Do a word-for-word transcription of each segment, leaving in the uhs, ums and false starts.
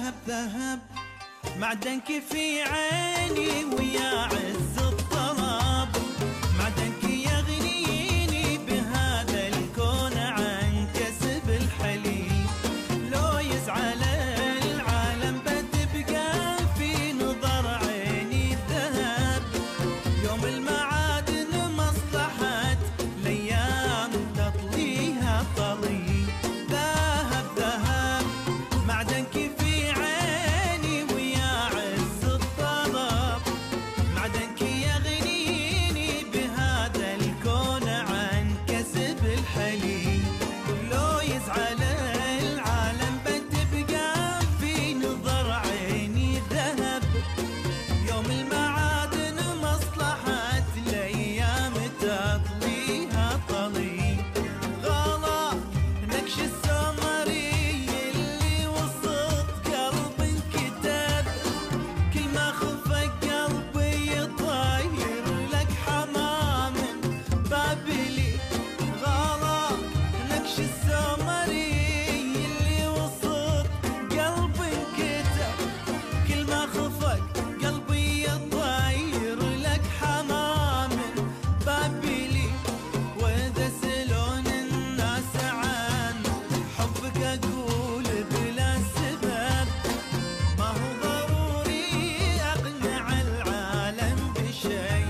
ذهب ذهب معدنك في عيني ويا عز الطلب، معدنك يغنيني بهذا الكون عن كسب الحليب. لو يزعل العالم بتبقى في نظر عيني الذهب، يوم المعادن مصلحة الايام تطليها طلي. ذهب ذهب معدنك في عيني ويا عز الطلب، معدنك يغنيني بهذا الكون عن كسب الحليب. لو يزعل العالم بتبقى في نظر عيني ذهب، يوم المعادن مصلحة الايام تطليها طلي. غلا نكش السمري اللي وسط قلب انكتب، كل ما خفق قلبي يطير لك حمام بابلي. غلا نكش السمري اللي وسط قلب انكتب، كل ما خفق قلبي يطير لك حمام بابلي. واذا سلون الناس عن حبك اقول بلا سبب، ما هو ضروري اقنع العالم بشيء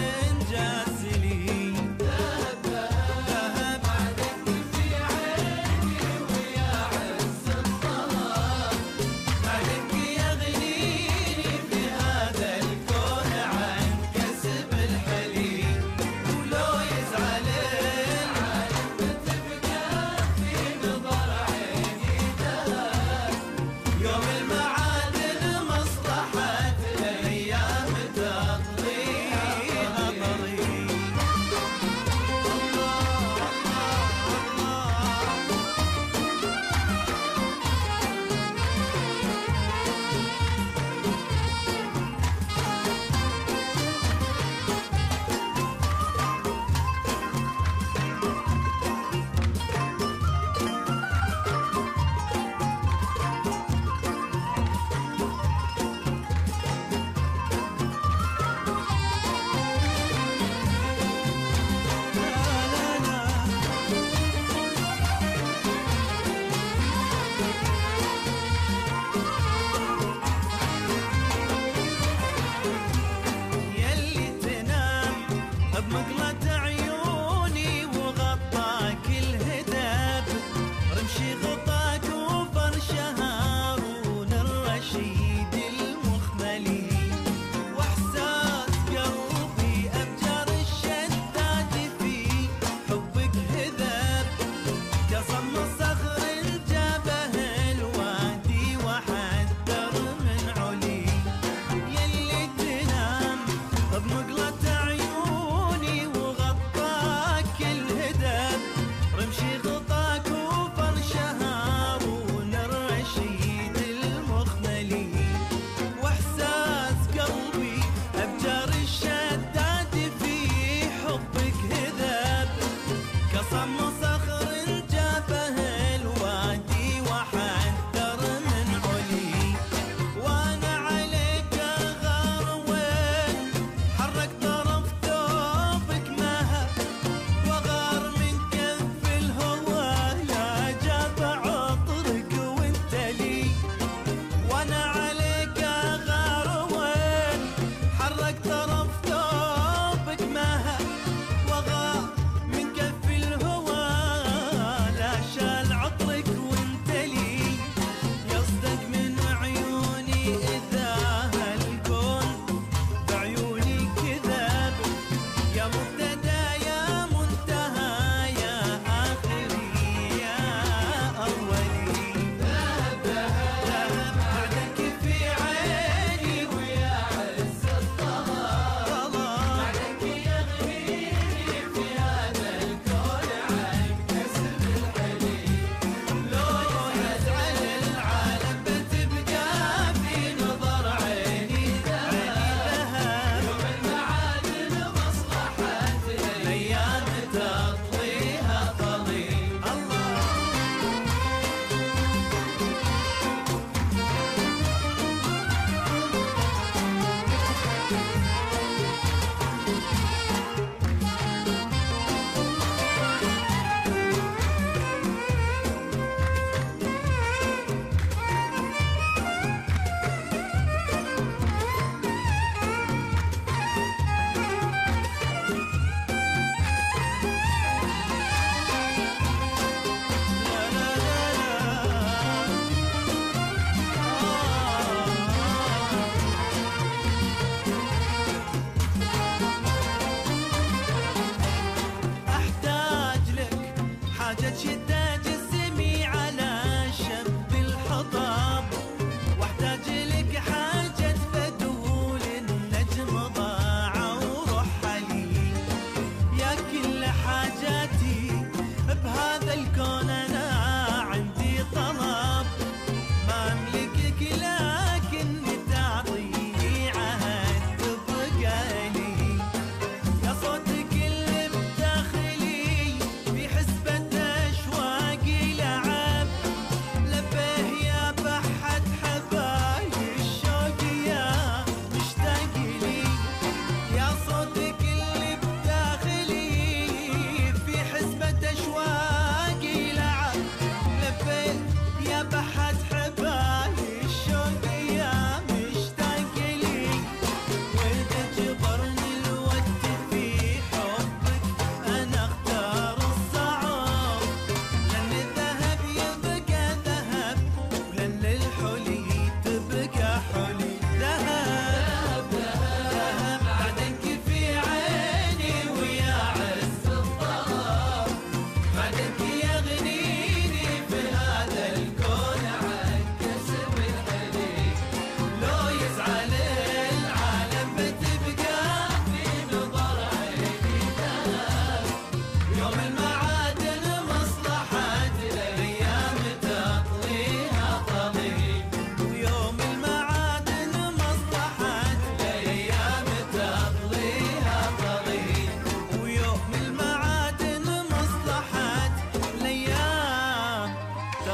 جازلي. ذهب ذهب معدنك في عيني ويا عز الطلب، معدنك يغنيني بهذا الكون عن كسب الحليب. ولو يزعل العالم بتبقى في نظر عيني ذهب، يوم المعادن مصلحة الايام تطليها طلي. لا لا لا يلي تنام بمقلة عيوني وغطاك الهداب، رمشي غطاك وفرش هارون الرشيد المخملي. واحساس قلبي ابجر الشداد في حبك هذاب، قصم صخر جابه الوادي وحذر من علي. يلي تنام بمقلة عيوني وغطاك الهداب، رمشي غطاك وفرش هارون الرشيد المخملي. واحساس قلبي ابجر الشداد في حبك هذاب، قصم صخر جابه الوادي وحذر من علي. وانا عليك غار وين حرك طرف ثوبك مهب، وغار من كف الهوى لا جاب عطرك وانت لي. وانا عليك غار وين حرك طرف ثوبك مهب، وغار من كف الهوى لا شال عطرك وانت لي. قصدك من عيوني اذا هالكون بعيوني كذاب، يا مبتدا يا منتهى يا اخري يا اولي. ذهب ذهب معدنك في عيني ويا عز الطلب، معدنك يغنيني في هذا الكون عن كسب الحليب. لو يزعل العالم بتبقى في نظر عيني ذهب، يوم المعادن مصلحة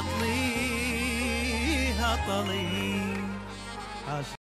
واطليها طلي.